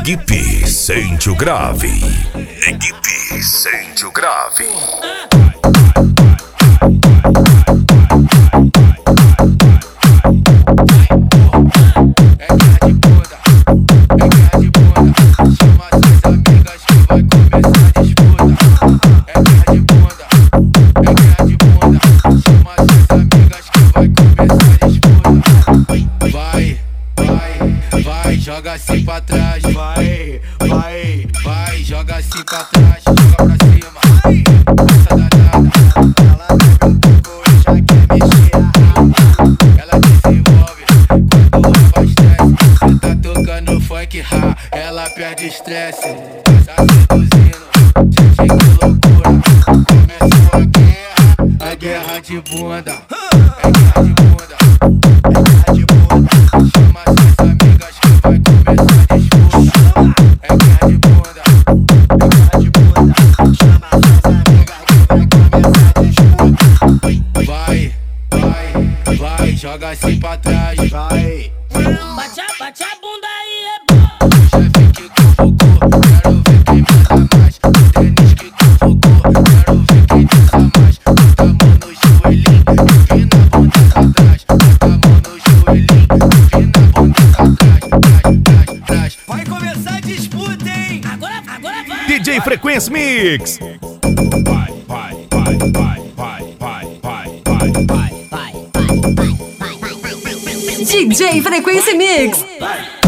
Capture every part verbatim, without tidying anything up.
Equipe Sente o Grave. Equipe Sente o Grave. Joga assim pra trás, vai, vai, vai, joga assim pra trás, joga pra cima, vai, essa danada, ela bebe um pouco e já quer mexer a raba, ela desenvolve quando abastece, cê tá tocando funk ra, ela perde estresse, tá seduzindo, gente que loucura, começou a guerra, a guerra de bunda, é guerra de bunda, é guerra de bunda, chama suas amigas que vai começar a disputa. É guerra de bunda, é guerra de bunda. Chama suas amigas que vai começar a disputa. Vai, vai, vai, joga assim pra trás. Vai. Bate a, bate a bunda aí, é bom. O chefe que convocou, quero ver quem manda mais. O tênis que convocou, quero ver quem dança mais. Bota a mão no joelhinho, empina a bunda pra trás. Bota a mão no joelhinho, empina a bunda pra trás. Trás, trás, trás. Vai começar a disputa, hein? Agora, agora vai. D J Frequência Mix. Vai, vai, vai, vai, vai, vai, vai, vai, vai. Vai, vai, vai, vai, vai, vai, vai. D J Frequência Mix. Vai.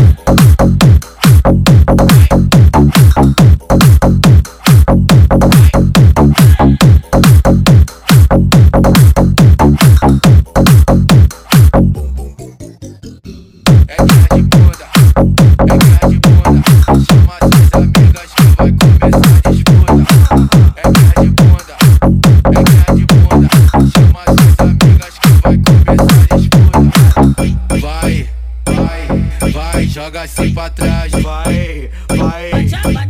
É guerra de bunda, é guerra de bunda. Chama suas amigas que vai começar a disputa. É guerra de bunda, é guerra de bunda. Chama suas amigas que vai começar a disputa. Vai, vai, vai, joga assim pra trás. Vai, vai. Bate a, bate